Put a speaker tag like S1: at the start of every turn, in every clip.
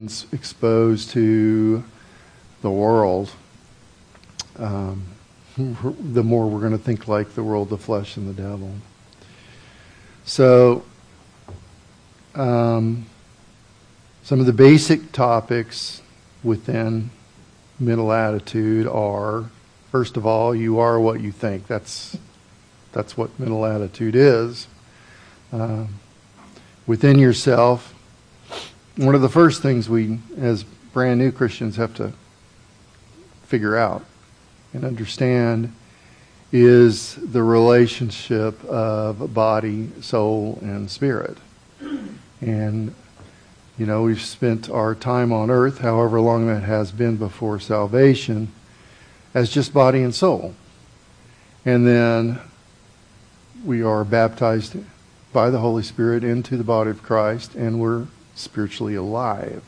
S1: exposed to the world, the more we're going to think like the world, the flesh, and the devil. So, some of the basic topics within mental attitude are, first of all, you are what you think. That's what mental attitude is. Within yourself, one of the first things we, as brand new Christians, have to figure out and understand is the relationship of body, soul, and spirit. And, we've spent our time on earth, however long that has been before salvation, as just body and soul. And then we are baptized by the Holy Spirit into the body of Christ, and we're spiritually alive.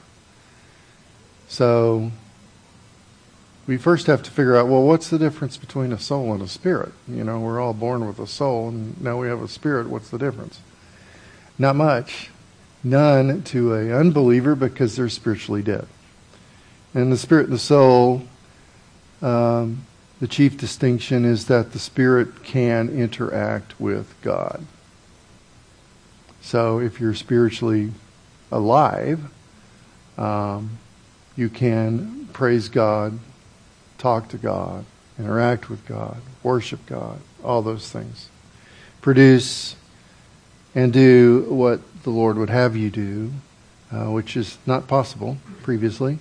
S1: So we first have to figure out, well, what's the difference between a soul and a spirit? We're all born with a soul, and now we have a spirit. What's the difference? Not much. None to an unbeliever, because they're spiritually dead. And the spirit and the soul, the chief distinction is that the spirit can interact with God. So if you're spiritually alive, you can praise God, talk to God, interact with God, worship God, all those things. Produce and do what the Lord would have you do, which is not possible previously.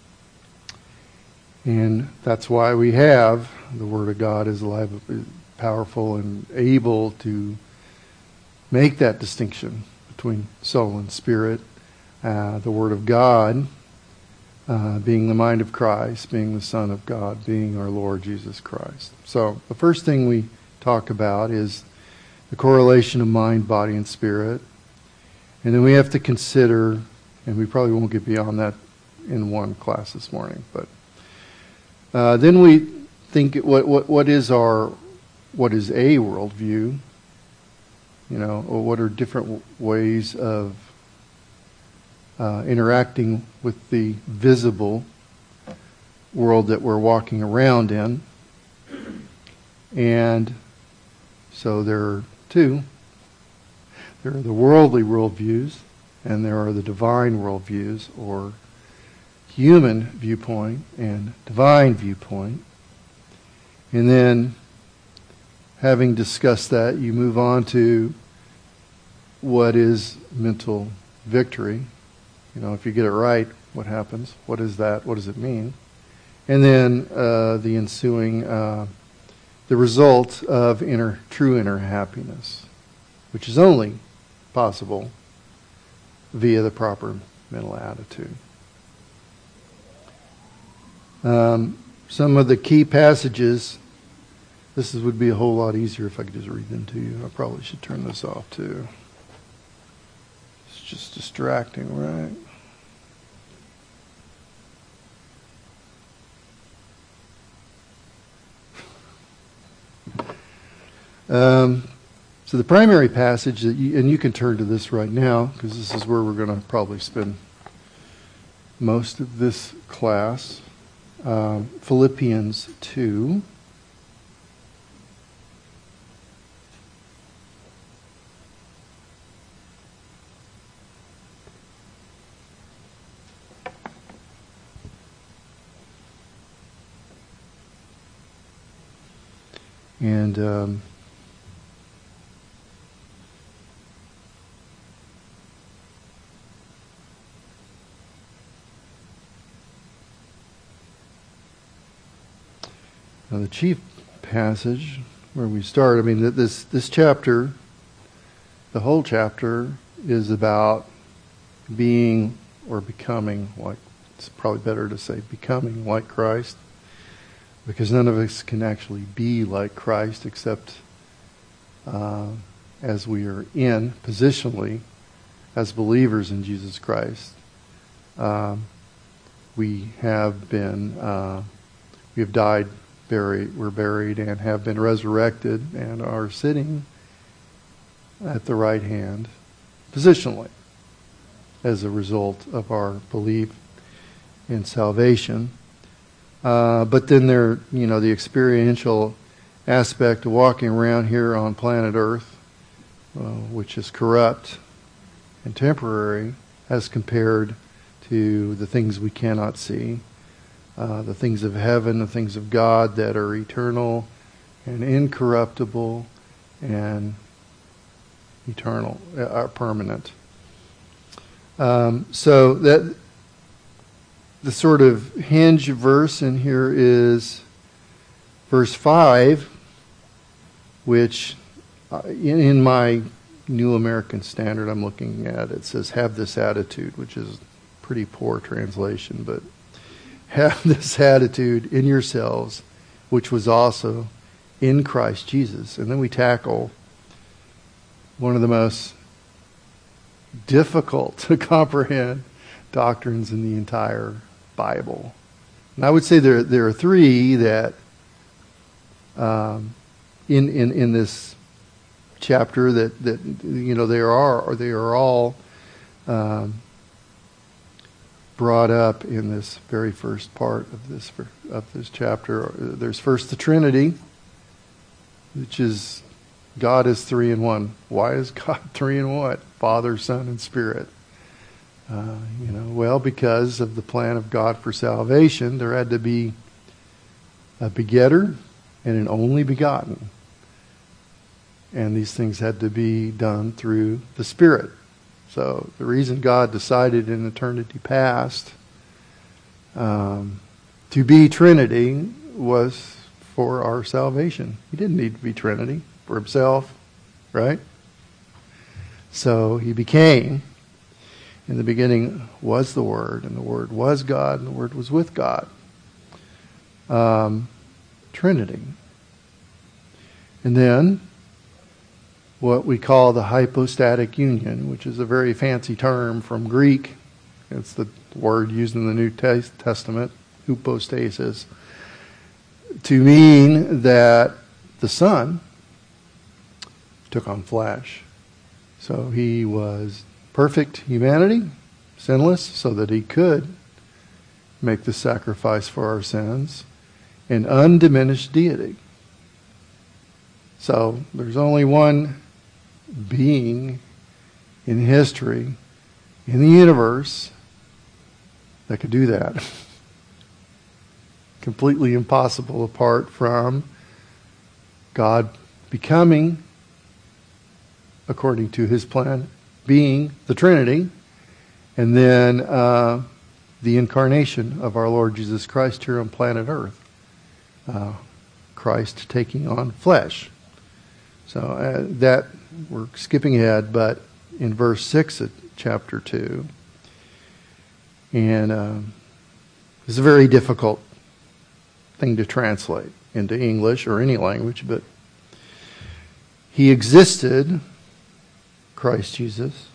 S1: And that's why we have the Word of God is alive, powerful, and able to make that distinction between soul and spirit. The Word of God being the mind of Christ, being the Son of God, being our Lord Jesus Christ. So the first thing we talk about is the correlation of mind, body, and spirit. And then we have to consider, and we probably won't get beyond that in one class this morning, but then we think what is a worldview? Or what are different ways of interacting with the visible world that we're walking around in. And so there are two. There are the worldly worldviews, and there are the divine worldviews, or human viewpoint and divine viewpoint. And then, having discussed that, you move on to what is mental victory. If you get it right, what happens? What is that? What does it mean? And then the ensuing, the result of true inner happiness, which is only possible via the proper mental attitude. Some of the key passages. This would be a whole lot easier if I could just read them to you. I probably should turn this off too. It's just distracting, right? So the primary passage, and you can turn to this right now, because this is where we're going to probably spend most of this class. Philippians 2. And now the chief passage where we start, this chapter, the whole chapter is about being or becoming like, it's probably better to say becoming like Christ. Because none of us can actually be like Christ except as we are in positionally as believers in Jesus Christ. We have died, we're buried, and have been resurrected, and are sitting at the right hand positionally as a result of our belief in salvation. But then there, the experiential aspect of walking around here on planet Earth, which is corrupt and temporary as compared to the things we cannot see, the things of heaven, the things of God that are eternal and incorruptible and eternal, are permanent. So that the sort of hinge verse in here is verse 5, which in my New American Standard I'm looking at, it says, have this attitude, which is pretty poor translation, but have this attitude in yourselves, which was also in Christ Jesus. And then we tackle one of the most difficult to comprehend doctrines in the entire Bible. And I would say there are three that in this chapter that they are all brought up in this very first part of this chapter. There's first the Trinity, which is God is 3 in 1. Why is God 3 in 1? Father, Son, and Spirit. Well, because of the plan of God for salvation, there had to be a begetter and an only begotten. And these things had to be done through the Spirit. So the reason God decided in eternity past to be Trinity was for our salvation. He didn't need to be Trinity for himself, right? So he became. In the beginning was the Word, and the Word was God, and the Word was with God. Trinity. And then what we call the hypostatic union, which is a very fancy term from Greek. It's the word used in the New Testament, hypostasis, to mean that the Son took on flesh. So he was perfect humanity, sinless, so that he could make the sacrifice for our sins, and undiminished deity. So there's only one being in history, in the universe, that could do that. Completely impossible apart from God becoming, according to his plan, being the Trinity, and then the incarnation of our Lord Jesus Christ here on planet Earth. Christ taking on flesh. So that, we're skipping ahead, but in verse 6 of chapter 2, and it's a very difficult thing to translate into English or any language, but he existed, Christ Jesus,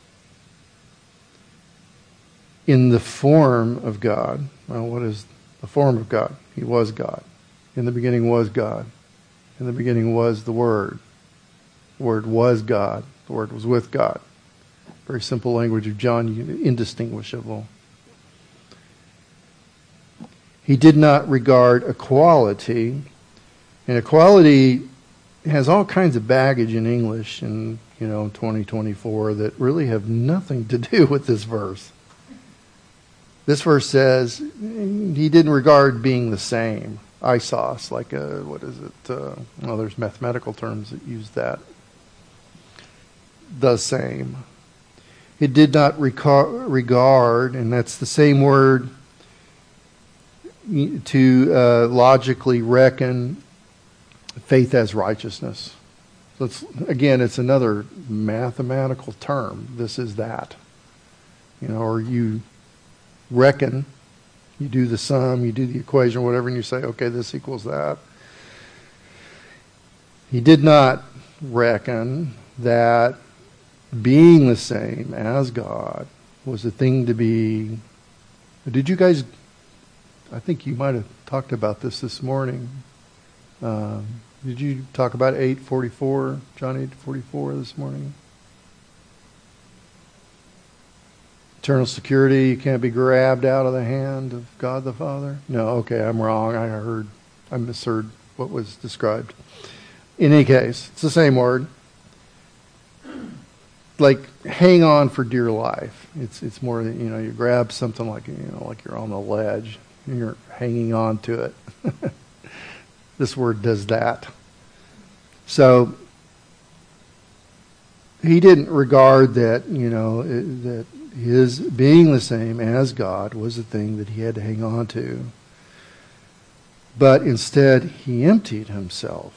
S1: in the form of God. Well, what is the form of God? He was God. In the beginning was God. In the beginning was the Word. The Word was God. The Word was with God. Very simple language of John, indistinguishable. He did not regard equality. And equality has all kinds of baggage in English in 2024 that really have nothing to do with this verse. This verse says he didn't regard being the same. Isos, like there's mathematical terms that use that. The same. It did not regard, and that's the same word to logically reckon faith as righteousness. So it's another mathematical term. This is that. Or you reckon, you do the sum, you do the equation or whatever, and you say, okay, this equals that. He did not reckon that being the same as God was a thing to be. Did you guys, I think you might have talked about this morning. Did you talk about 8:44, John 8:44 this morning? Eternal security, you can't be grabbed out of the hand of God the Father? No, okay, I'm wrong. I misheard what was described. In any case, it's the same word. Like hang on for dear life. It's more that, you grab something like you're on a ledge and you're hanging on to it. This word does that. So he didn't regard that, that his being the same as God was the thing that he had to hang on to. But instead, he emptied himself.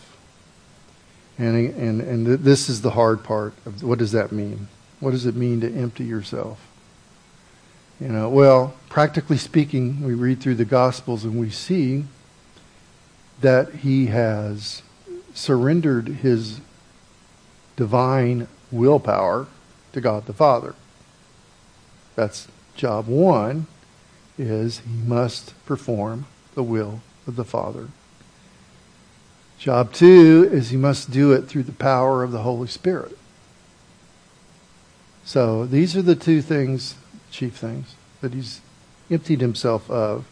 S1: And this is the hard part of what does that mean? What does it mean to empty yourself? Well, practically speaking, we read through the Gospels and we see that he has surrendered his divine willpower to God the Father. That's job one, is he must perform the will of the Father. Job two is he must do it through the power of the Holy Spirit. So these are the two things, chief things, that he's emptied himself of.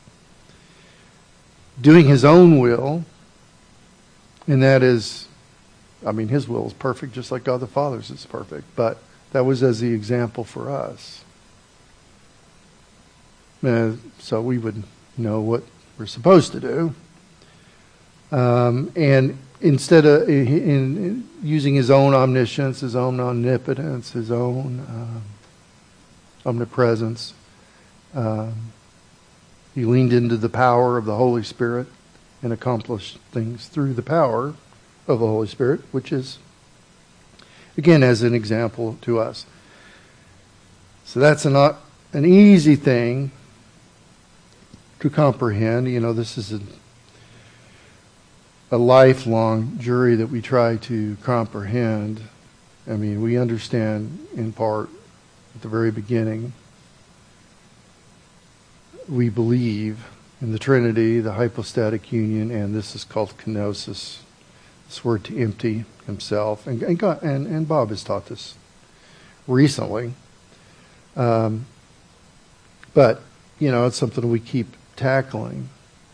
S1: Doing his own will, and that is, his will is perfect just like God the Father's is perfect, but that was as the example for us. So we would know what we're supposed to do. And instead of in using his own omniscience, his own omnipotence, his own omnipresence, he leaned into the power of the Holy Spirit and accomplished things through the power of the Holy Spirit, which is, again, as an example to us. So that's not an easy thing to comprehend. This is a lifelong journey that we try to comprehend. We understand in part at the very beginning. We believe in the Trinity, the hypostatic union, and this is called kenosis. This word to empty himself. And God, and Bob has taught this recently. But, it's something we keep tackling.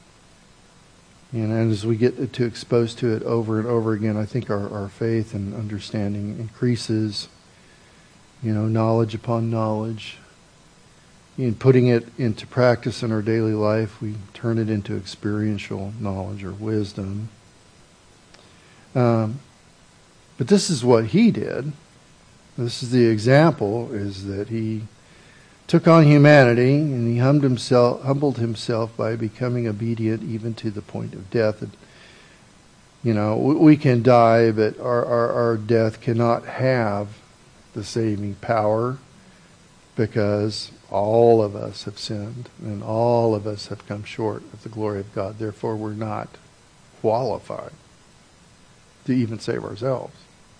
S1: And as we get too exposed to it over and over again, I think our faith and understanding increases, knowledge upon knowledge. In putting it into practice in our daily life, we turn it into experiential knowledge or wisdom. But this is what he did. This is the example, is that he took on humanity and he humbled himself by becoming obedient even to the point of death. And, we can die, but our death cannot have the saving power, because all of us have sinned and all of us have come short of the glory of God. Therefore, we're not qualified to even save ourselves.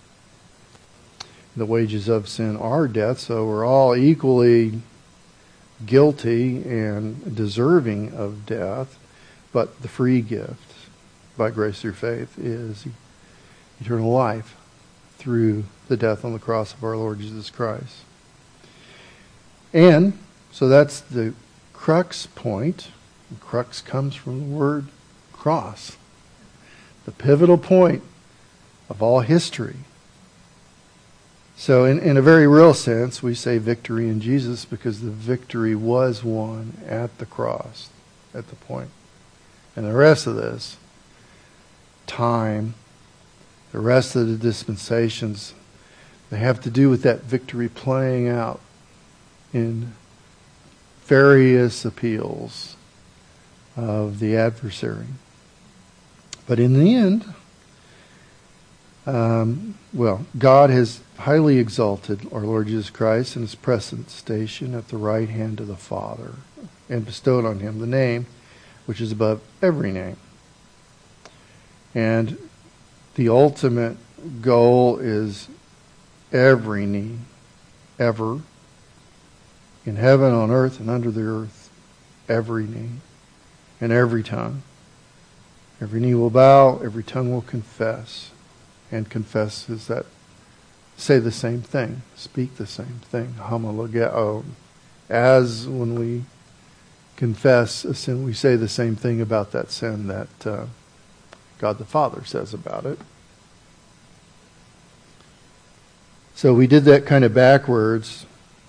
S1: The wages of sin are death, so we're all equally guilty and deserving of death, but the free gift by grace through faith is eternal life through the death on the cross of our Lord Jesus Christ. And so that's the crux point. The crux comes from the word cross, the pivotal point of all history. So in a very real sense, we say victory in Jesus because the victory was won at the cross, at the point. And the rest of this, time, the rest of the dispensations, they have to do with that victory playing out in various appeals of the adversary. But in the end, God has highly exalted our Lord Jesus Christ in his present station at the right hand of the Father, and bestowed on him the name which is above every name. And the ultimate goal is every knee, ever, in heaven, on earth, and under the earth, every knee and every tongue. Every knee will bow, every tongue will confess. And confess is that say the same thing, speak the same thing, homologeo, as when we confess a sin, we say the same thing about that sin that God the Father says about it. So we did that kind of backwards.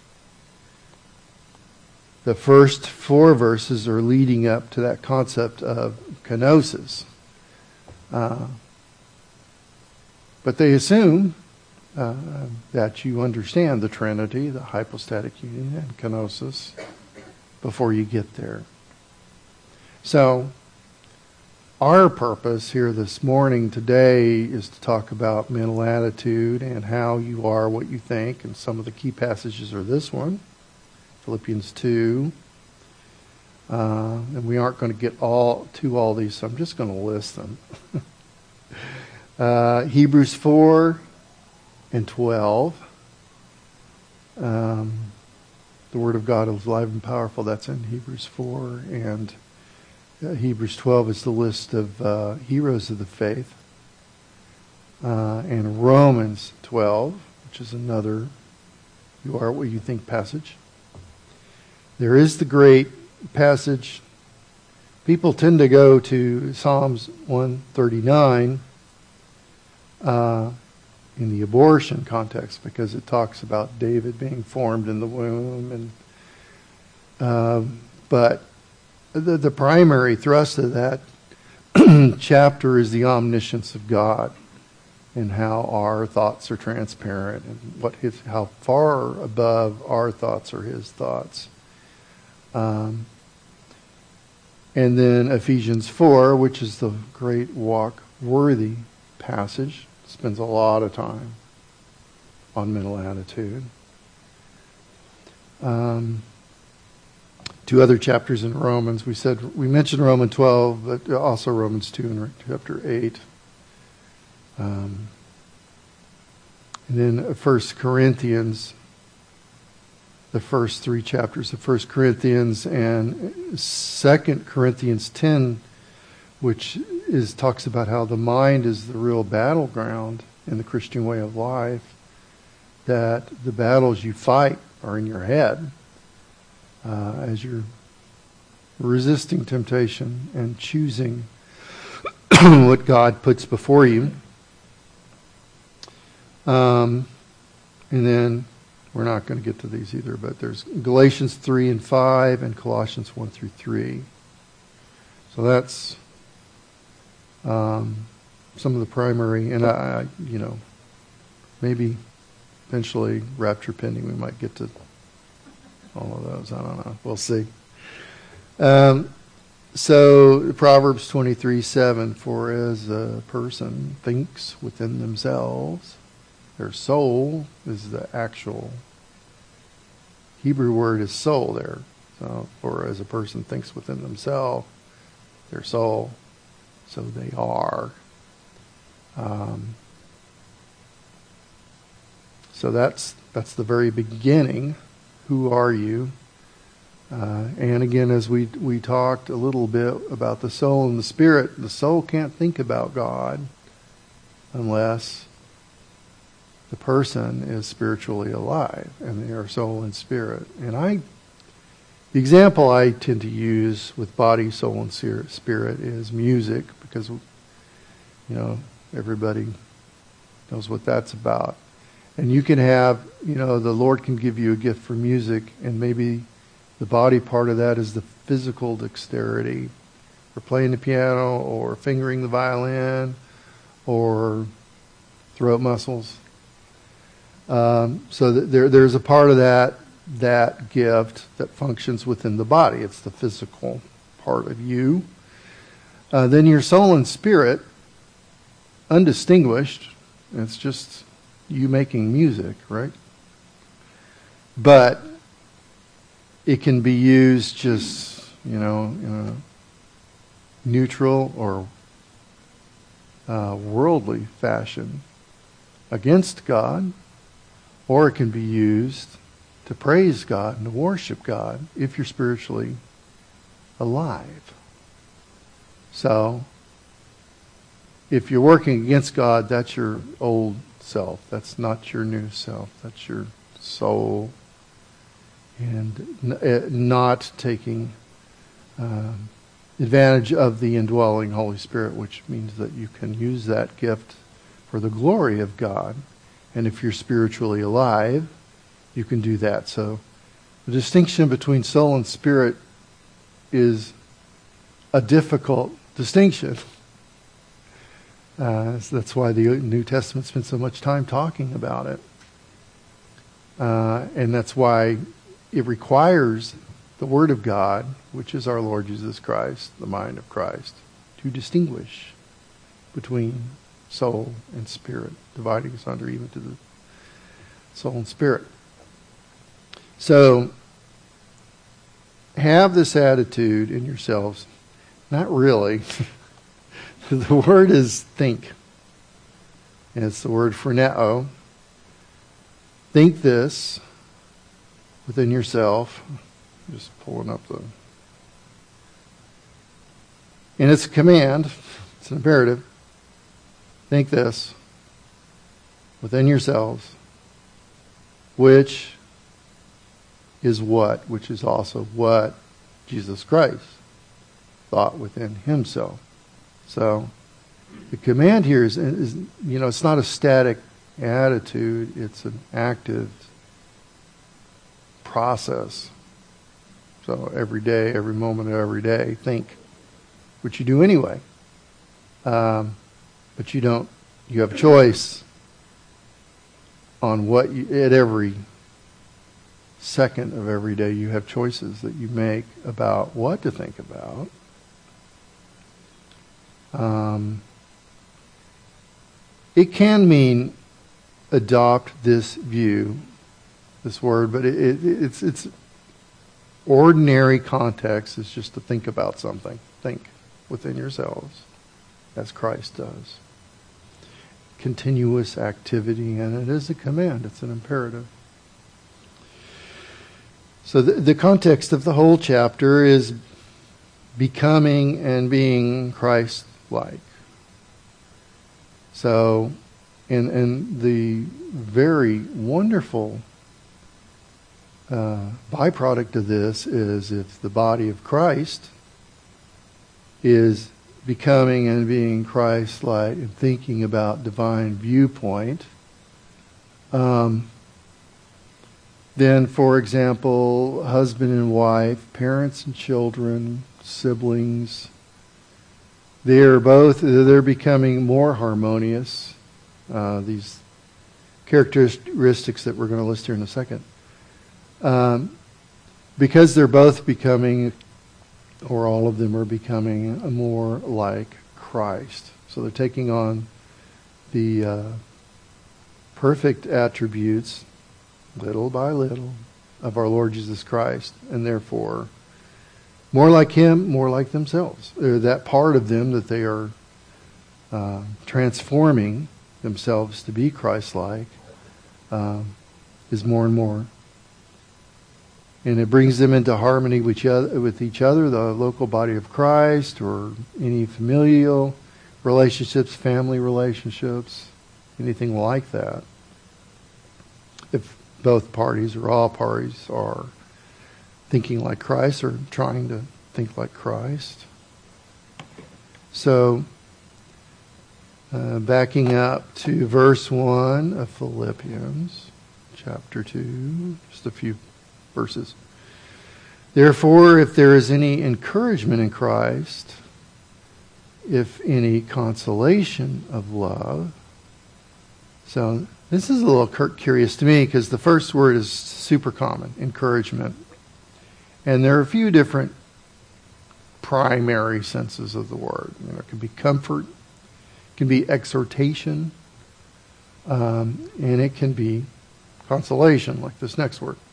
S1: The first 4 verses are leading up to that concept of kenosis. But they assume that you understand the Trinity, the hypostatic union, and kenosis before you get there. So, our purpose here this morning, today, is to talk about mental attitude and how you are what you think. And some of the key passages are this one, Philippians 2. And we aren't going to get to all these, so I'm just going to list them. Hebrews 4 and 12. The Word of God is alive and powerful. That's in Hebrews 4. And Hebrews 12 is the list of heroes of the faith. And Romans 12, which is another you are what you think passage. There is the great passage. People tend to go to Psalms 139 in the abortion context because it talks about David being formed in the womb, and but the primary thrust of that chapter is the omniscience of God and how our thoughts are transparent and how far above our thoughts are His thoughts. And then Ephesians 4, which is the great walk-worthy passage, spends a lot of time on mental attitude. 2 other chapters in Romans. We mentioned Romans 12, but also Romans 2 and chapter 8. And then 1 Corinthians, the first 3 chapters of 1 Corinthians and 2 Corinthians 10, which talks about how the mind is the real battleground in the Christian way of life, that the battles you fight are in your head as you're resisting temptation and choosing what God puts before you. And then we're not going to get to these either, but there's Galatians 3 and 5 and Colossians 1 through 3. So that's some of the primary, and I maybe eventually, rapture pending, we might get to all of those. I don't know. We'll see. So Proverbs 23:7, for as a person thinks within themselves, their soul is the actual Hebrew word is soul there. So, for as a person thinks within themselves, their soul, so they are. So that's the very beginning. Who are you? And again, as we talked a little bit about the soul and the spirit, the soul can't think about God unless the person is spiritually alive, and they are soul and spirit. And the example I tend to use with body, soul, and spirit is music, because everybody knows what that's about. And you can have, the Lord can give you a gift for music, and maybe the body part of that is the physical dexterity for playing the piano or fingering the violin or throat muscles. So there's a part of that gift that functions within the body. It's the physical part of you. Then your soul and spirit, undistinguished. It's just you making music, right? But it can be used just, in a neutral or worldly fashion against God, or it can be used to praise God and to worship God if you're spiritually alive. So, if you're working against God, that's your old self. That's not your new self. That's your soul and not taking advantage of the indwelling Holy Spirit, which means that you can use that gift for the glory of God. And if you're spiritually alive, you can do that. So the distinction between soul and spirit is a difficult distinction. That's why the New Testament spends so much time talking about it. And that's why it requires the Word of God, which is our Lord Jesus Christ, the mind of Christ, to distinguish between soul and spirit, dividing asunder even to the soul and spirit. So, have this attitude in yourselves. Not really. The word is think. And it's the word phroneo. Think this within yourself. Just pulling up the... And it's a command. It's an imperative. Think this within yourselves, which is what? Which is also what Jesus Christ thought within himself. So the command here is it's not a static attitude. It's an active process. So every day, every moment of every day, think, which you do anyway. But you have a choice on what at every second of every day you have choices that you make about what to think about. It can mean adopt this view, this word, but it's ordinary context is just to think about something. Think within yourselves, as Christ does. Continuous activity, and it is a command. It's an imperative. So the context of the whole chapter is becoming and being Christ-like. So, and the very wonderful byproduct of this is if the body of Christ is becoming and being Christ-like and thinking about divine viewpoint, then, for example, husband and wife, parents and children, siblings, they're becoming more harmonious. These characteristics that we're going to list here in a second. Because they're both becoming, or all of them are becoming, more like Christ. So they're taking on the perfect attributes, little by little, of our Lord Jesus Christ, and therefore more like Him, more like themselves. That part of them that they are transforming themselves to be Christ-like is more and more. And it brings them into harmony with each other, the local body of Christ, or any familial relationships, family relationships, anything like that. If both parties or all parties are thinking like Christ or trying to think like Christ. So, backing up to verse 1 of Philippians chapter 2, just a few verses. Therefore, if there is any encouragement in Christ, if any consolation of love. So this is a little curious to me because the first word is super common, encouragement. And there are a few different primary senses of the word. It can be comfort, it can be exhortation, and it can be consolation, like this next word.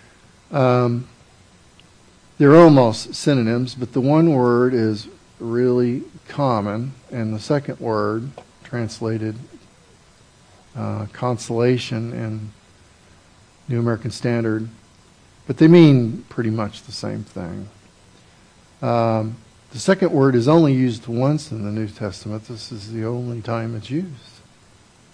S1: They're almost synonyms, but the one word is really common, and the second word, translated consolation in New American Standard, but they mean pretty much the same thing. The second word is only used once in the New Testament. This is the only time it's used.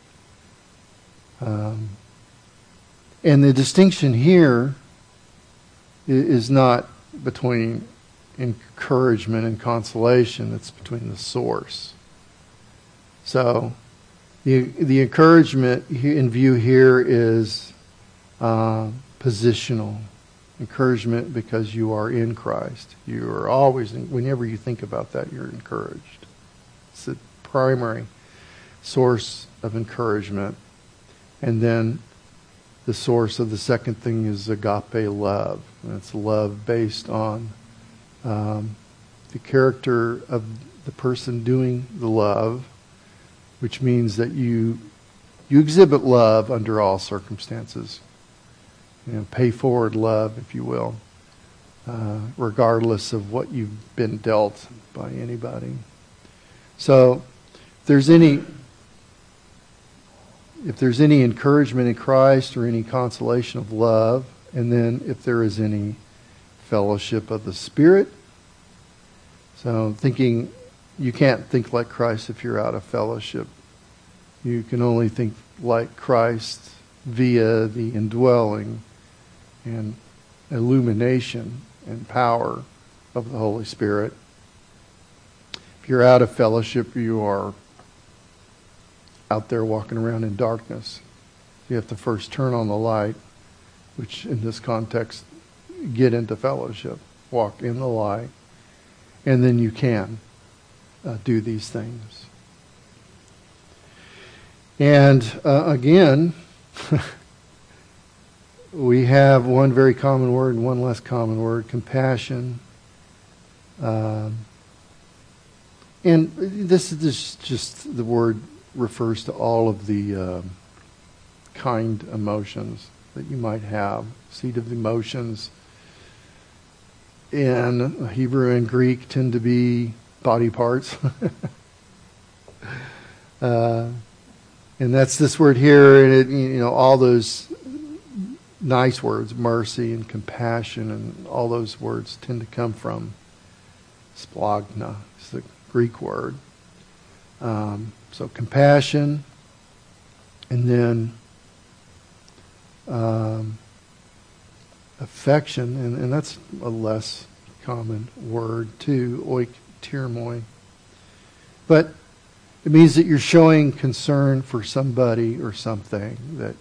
S1: And the distinction here is not between encouragement and consolation. It's between the source. So the encouragement in view here is positional. Encouragement because you are in Christ. You are always, whenever you think about that, you're encouraged. It's the primary source of encouragement. And then the source of the second thing is agape love. And it's love based on the character of the person doing the love, which means that you exhibit love under all circumstances. Pay forward love, if you will, regardless of what you've been dealt by anybody. So, if there's any encouragement in Christ or any consolation of love, and then if there is any fellowship of the Spirit. So, thinking you can't think like Christ if you're out of fellowship. You can only think like Christ via the indwelling and illumination and power of the Holy Spirit. If you're out of fellowship, you are out there walking around in darkness. You have to first turn on the light, which in this context, get into fellowship, walk in the light, and then you can do these things. And again, we have one very common word and one less common word, compassion. And this is just the word refers to all of the kind emotions that you might have. Seat of the emotions in Hebrew and Greek tend to be body parts. And that's this word here, and it, all those nice words, mercy and compassion, and all those words tend to come from splagna. It's the Greek word. So compassion, and then affection, and that's a less common word too, oiktirmoi. But it means that you're showing concern for somebody or something that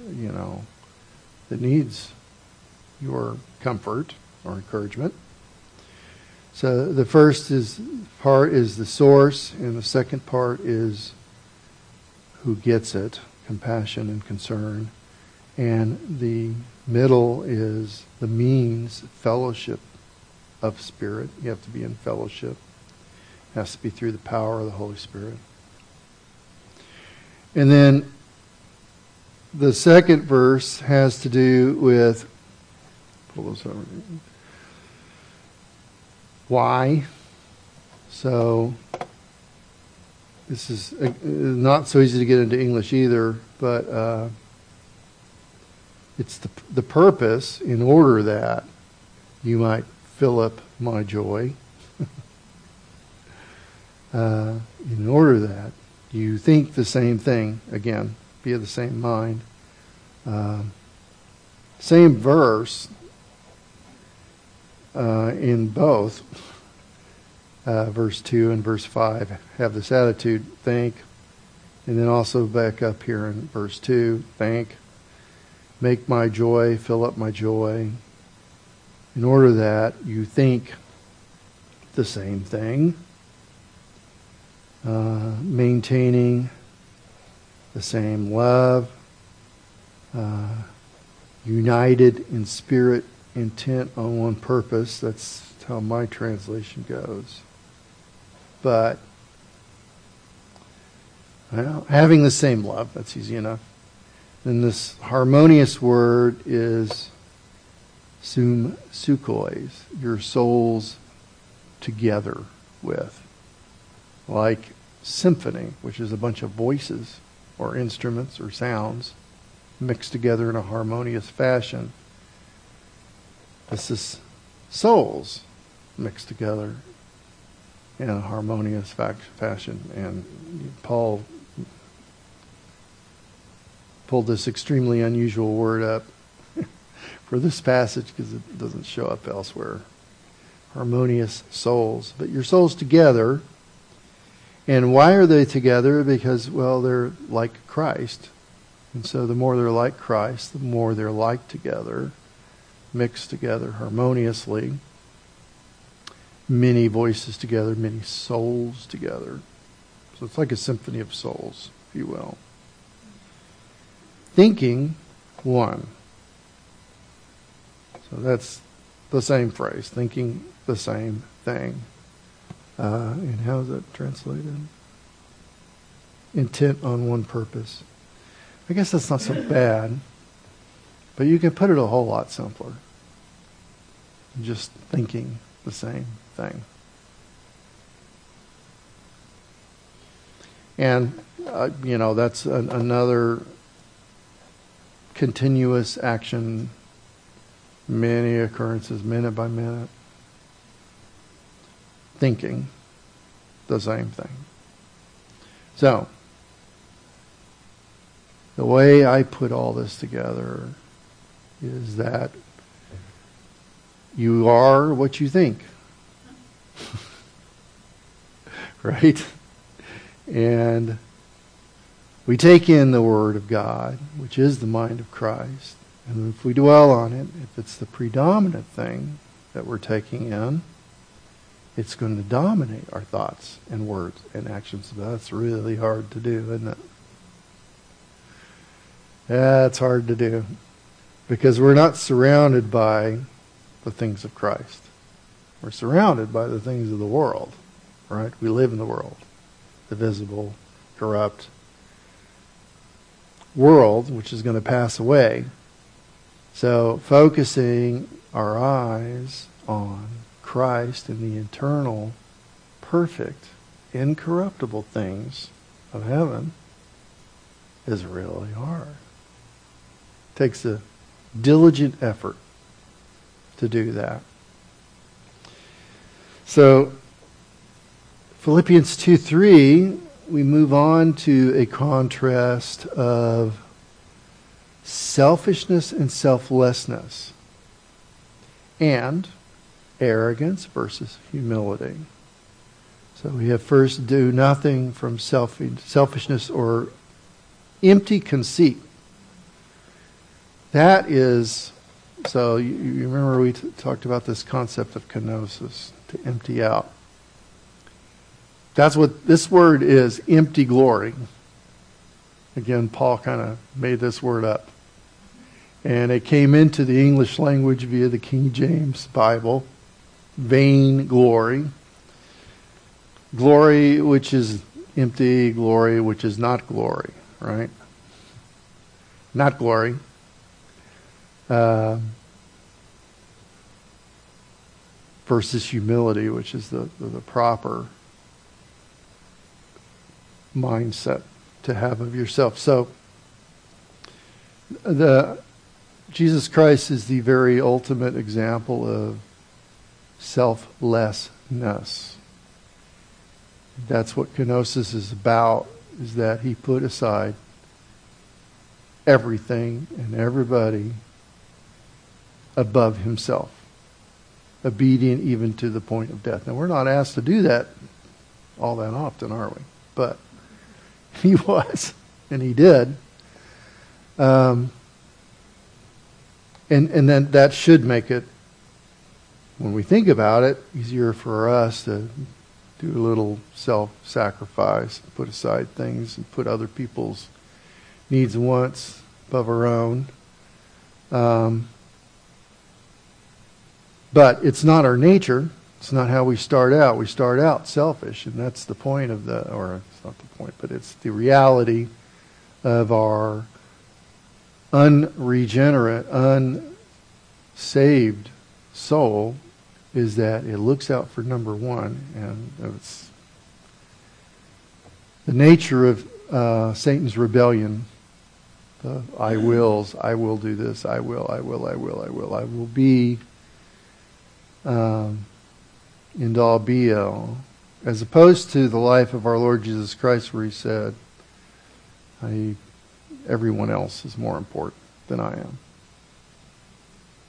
S1: that needs your comfort or encouragement. So the first part is the source, and the second part is who gets it, compassion and concern. And the middle is the means, fellowship of Spirit. You have to be in fellowship. It has to be through the power of the Holy Spirit. And then the second verse has to do with, pull this over, why. So this is not so easy to get into English either, but it's the purpose, in order that you might fill up my joy. In order that you think the same thing, again, be of the same mind. Same verse in both verse 2 and verse 5 have this attitude, think, and then also back up here in verse 2, think, make my joy, fill up my joy, in order that you think the same thing, maintaining the same love, united in spirit, intent on one purpose. That's how my translation goes. But having the same love, that's easy enough. Then this harmonious word is sukhois, your souls together with. Like symphony, which is a bunch of voices or instruments or sounds mixed together in a harmonious fashion. This is souls mixed together in a harmonious fashion. And Paul pulled this extremely unusual word up for this passage because it doesn't show up elsewhere. Harmonious souls. But your souls together. And why are they together? Because, well, they're like Christ. And so the more they're like Christ, the more they're like together, mixed together harmoniously. Many voices together, many souls together. So it's like a symphony of souls, if you will. Thinking one. So that's the same phrase, thinking the same thing. And how is that translated? Intent on one purpose. I guess that's not so bad, but you can put it a whole lot simpler. Just thinking the same thing. And, that's another continuous action, many occurrences, minute by minute. Thinking the same thing. So, the way I put all this together is that you are what you think. Right? And we take in the Word of God, which is the mind of Christ, and if we dwell on it, if it's the predominant thing that we're taking in, it's going to dominate our thoughts and words and actions. That's really hard to do, isn't it? That's hard to do because we're not surrounded by the things of Christ. We're surrounded by the things of the world, right? We live in the world, the visible, corrupt world, which is going to pass away. So focusing our eyes on Christ and the eternal, perfect, incorruptible things of heaven is really hard. It takes a diligent effort to do that. So, Philippians 2:3, we move on to a contrast of selfishness and selflessness, and arrogance versus humility. So we have first, do nothing from selfishness or empty conceit. That is, so you remember we talked about this concept of kenosis, to empty out. That's what this word is, empty glory. Again, Paul kind of made this word up. And it came into the English language via the King James Bible. Vain glory. Glory which is empty, glory which is not glory, right? Not glory. Versus humility, which is the proper mindset to have of yourself. So, Jesus Christ is the very ultimate example of selflessness. That's what kenosis is about, is that he put aside everything and everybody above himself, obedient even to the point of death. Now, we're not asked to do that all that often, are we? But he was, and he did. And then that should make it, when we think about it, easier for us to do a little self-sacrifice, put aside things and put other people's needs and wants above our own. But it's not our nature. It's not how we start out. We start out selfish, and that's the point of or it's not the point, but it's the reality of our unregenerate, unsaved soul, is that it looks out for number one, and it's the nature of Satan's rebellion. The I wills, I will do this, I will be end all be all, as opposed to the life of our Lord Jesus Christ, where he said, everyone else is more important than I am.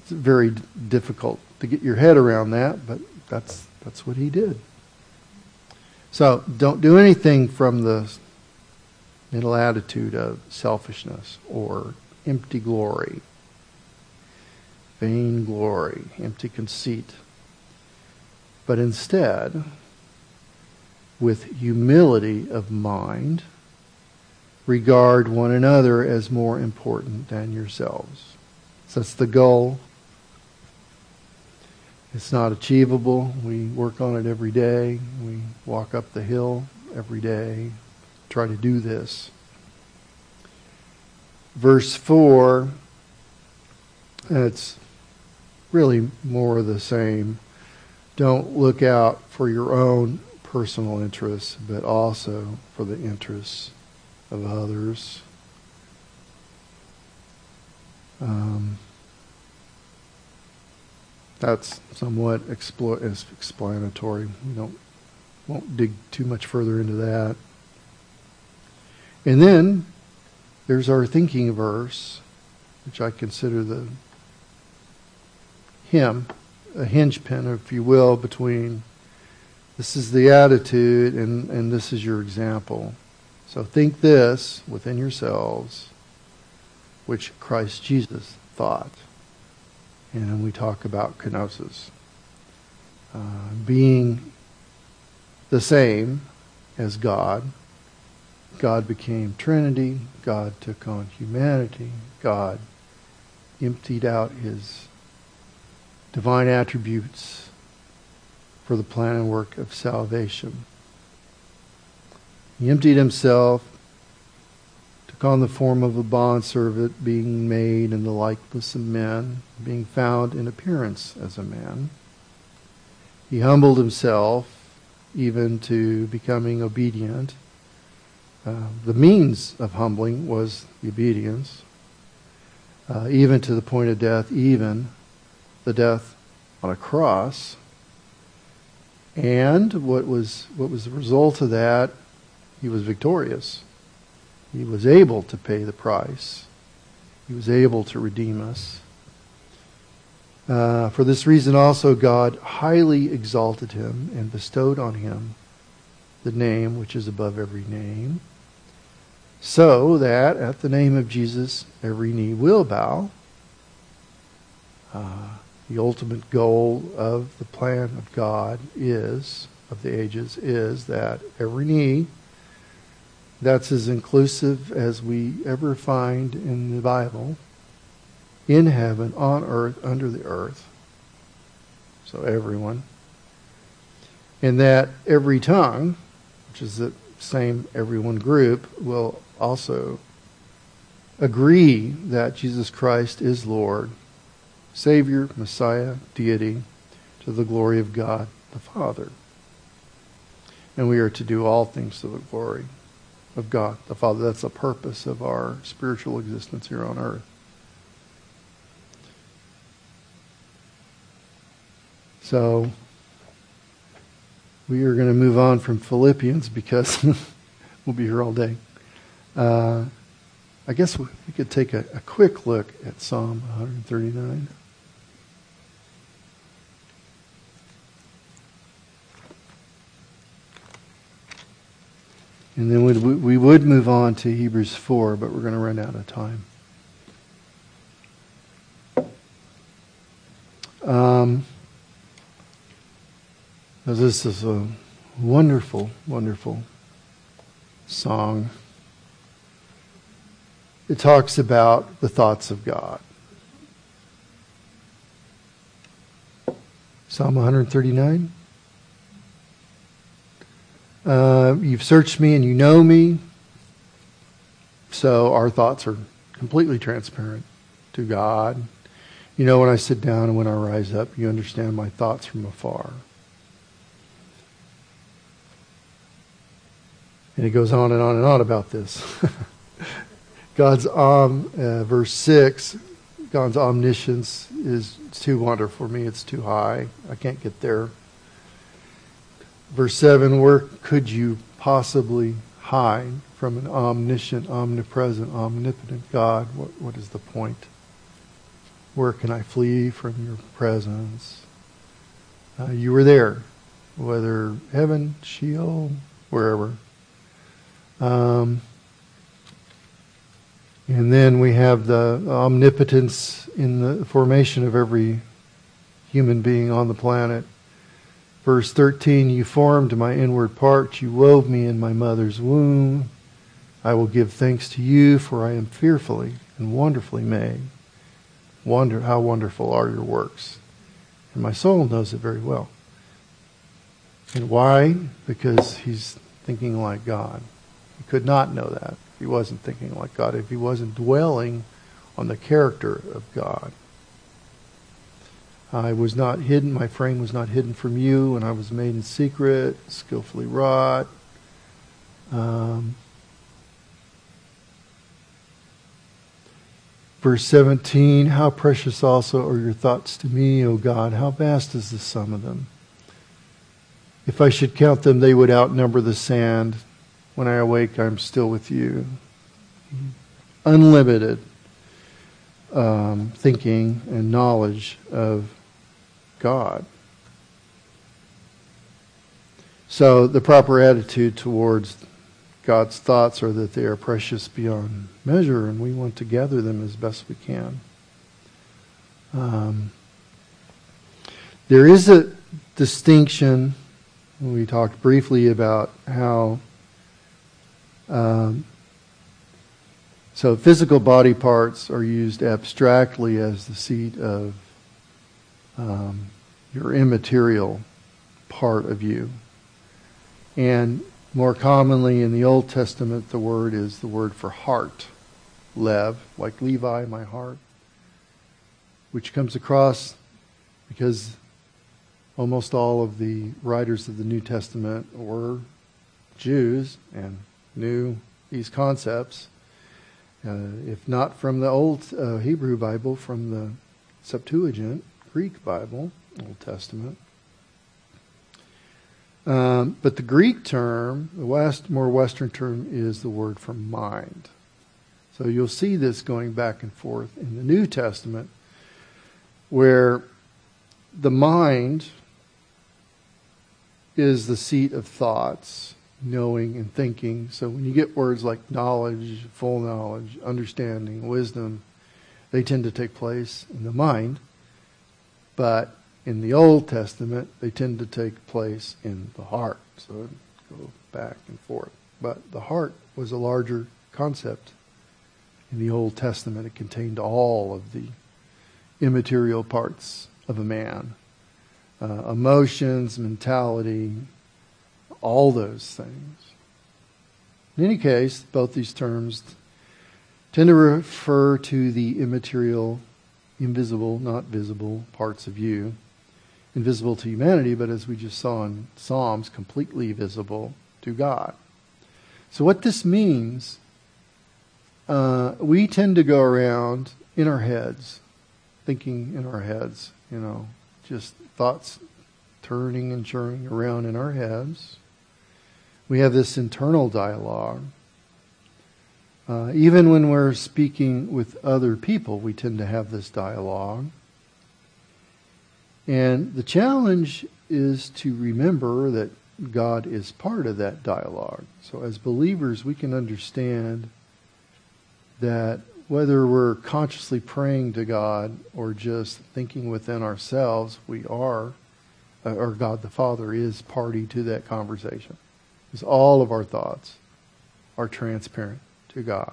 S1: It's very difficult to get your head around that, but that's what he did. So don't do anything from the mental attitude of selfishness or empty glory, vain glory, empty conceit. But instead, with humility of mind, regard one another as more important than yourselves. So that's the goal. It's not achievable. We work on it every day. We walk up the hill every day, try to do this. Verse 4, it's really more of the same. Don't look out for your own personal interests, but also for the interests of others. That's somewhat explanatory. We won't dig too much further into that. And then there's our thinking verse, which I consider the a hinge pin, if you will, between this is the attitude and this is your example. So think this within yourselves, which Christ Jesus thought. And then we talk about kenosis. Being the same as God. God became Trinity. God took on humanity. God emptied out his divine attributes for the plan and work of salvation. He emptied himself, took on the form of a bondservant, being made in the likeness of men, being found in appearance as a man. He humbled himself even to becoming obedient. The means of humbling was the obedience, even to the point of death, even the death on a cross. And what was the result of that? He was victorious. He was able to pay the price. He was able to redeem us. For this reason also God highly exalted him and bestowed on him the name which is above every name, so that at the name of Jesus every knee will bow. The ultimate goal of the plan of God of the ages, is that every knee, that's as inclusive as we ever find in the Bible, in heaven, on earth, under the earth. So everyone. And that every tongue, which is the same everyone group, will also agree that Jesus Christ is Lord, Savior, Messiah, deity, to the glory of God the Father. And we are to do all things to the glory of God the Father. That's the purpose of our spiritual existence here on earth. So we are going to move on from Philippians because we'll be here all day. I guess we could take a quick look at Psalm 139. And then we would move on to Hebrews 4, but we're going to run out of time. This is a wonderful, wonderful song. It talks about the thoughts of God. Psalm 139. You've searched me and you know me. So our thoughts are completely transparent to God. You know when I sit down and when I rise up, you understand my thoughts from afar. And it goes on and on and on about this. God's verse 6, God's omniscience is too wonderful for me. It's too high. I can't get there. Verse 7, where could you possibly hide from an omniscient, omnipresent, omnipotent God? What is the point? Where can I flee from your presence? You were there, whether heaven, Sheol, wherever. And then we have the omnipotence in the formation of every human being on the planet. Verse 13, you formed my inward parts, you wove me in my mother's womb. I will give thanks to you, for I am fearfully and wonderfully made. Wonder how wonderful are your works. And my soul knows it very well. And why? Because he's thinking like God. He could not know that if he wasn't thinking like God, if he wasn't dwelling on the character of God. I was not hidden, my frame was not hidden from you, and I was made in secret, skillfully wrought. Verse 17, how precious also are your thoughts to me, O God, how vast is the sum of them. If I should count them, they would outnumber the sand. When I awake, I'm still with you. Unlimited thinking and knowledge of God. So the proper attitude towards God's thoughts are that they are precious beyond measure, and we want to gather them as best we can. There is a distinction. We talked briefly about how so physical body parts are used abstractly as the seat of your immaterial part of you. And more commonly in the Old Testament, the word is the word for heart, lev, like Levi, my heart, which comes across because almost all of the writers of the New Testament were Jews and knew these concepts, if not from the Old Hebrew Bible, from the Septuagint, Greek Bible, Old Testament. But the Greek term, the more Western term, is the word for mind. So you'll see this going back and forth in the New Testament, where the mind is the seat of thoughts, knowing and thinking. So when you get words like knowledge, full knowledge, understanding, wisdom, they tend to take place in the mind. But in the Old Testament, they tend to take place in the heart. So it goes back and forth. But the heart was a larger concept in the Old Testament. It contained all of the immaterial parts of a man. Emotions, mentality, all those things. In any case, both these terms tend to refer to the immaterial, invisible, not visible parts of you. Invisible to humanity, but as we just saw in Psalms, completely visible to God. So what this means, we tend to go around in our heads, thinking in our heads, just thoughts turning and churning around in our heads. We have this internal dialogue. Even when we're speaking with other people, we tend to have this dialogue. And the challenge is to remember that God is part of that dialogue. So as believers, we can understand that whether we're consciously praying to God or just thinking within ourselves, we are, or God the Father is party to that conversation. Because all of our thoughts are transparent to God.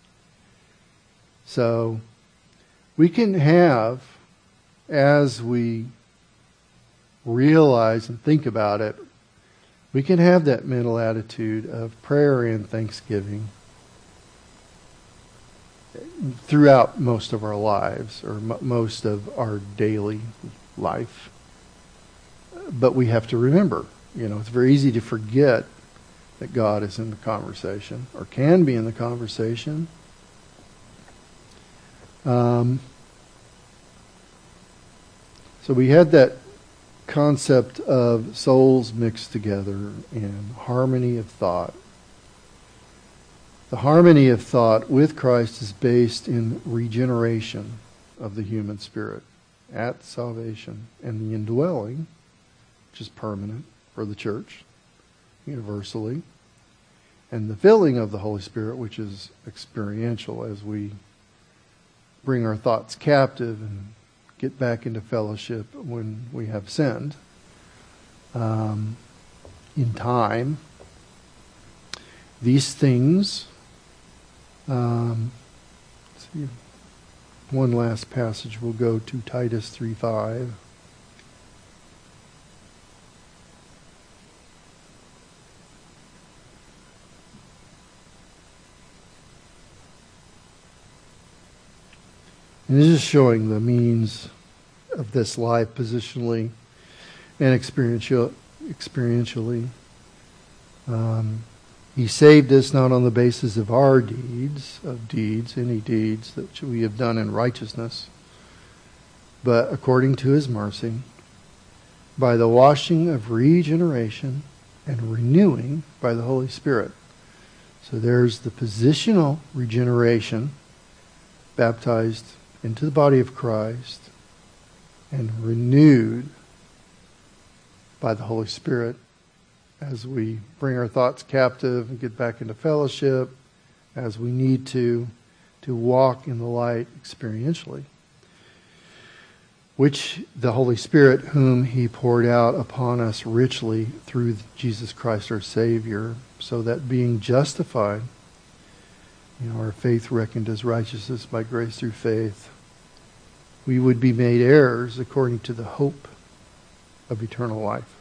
S1: So we can have, as we realize and think about it, we can have that mental attitude of prayer and thanksgiving throughout most of our lives, or most of our daily life. But we have to remember, it's very easy to forget that God is in the conversation, or can be in the conversation. So we had that concept of souls mixed together and harmony of thought. The harmony of thought with Christ is based in regeneration of the human spirit at salvation, and the indwelling, which is permanent for the church, universally, and the filling of the Holy Spirit, which is experiential as we bring our thoughts captive and get back into fellowship when we have sinned in time. These things, let's see, one last passage, we'll go to Titus 3:5. And this is showing the means of this life positionally and experientially. He saved us not on the basis of our deeds, any deeds that we have done in righteousness, but according to His mercy, by the washing of regeneration and renewing by the Holy Spirit. So there's the positional regeneration, baptized into the body of Christ, and renewed by the Holy Spirit as we bring our thoughts captive and get back into fellowship, as we need to walk in the light experientially, which the Holy Spirit, whom He poured out upon us richly through Jesus Christ our Savior, so that being justified, our faith reckoned as righteousness by grace through faith, we would be made heirs according to the hope of eternal life.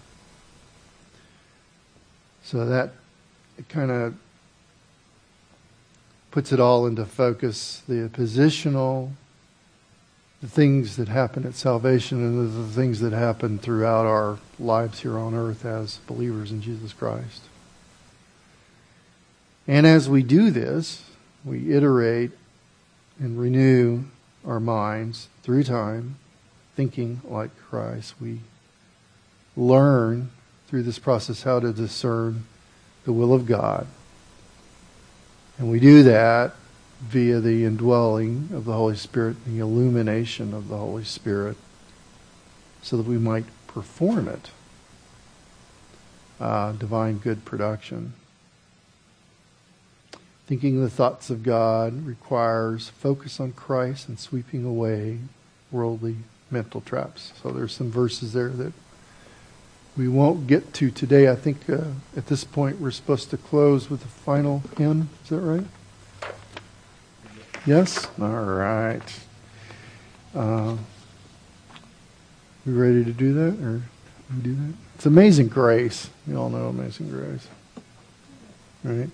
S1: So that it kind of puts it all into focus, the positional, the things that happen at salvation, and the things that happen throughout our lives here on earth as believers in Jesus Christ. And as we do this, we iterate and renew our minds through time, thinking like Christ. We learn through this process how to discern the will of God. And we do that via the indwelling of the Holy Spirit, the illumination of the Holy Spirit, so that we might perform it. Divine good production. Thinking the thoughts of God requires focus on Christ and sweeping away worldly mental traps. So there's some verses there that we won't get to today. I think at this point we're supposed to close with the final hymn. Is that right? Yes? All right. We ready to do that? Or we do that? It's Amazing Grace. You all know Amazing Grace. Right?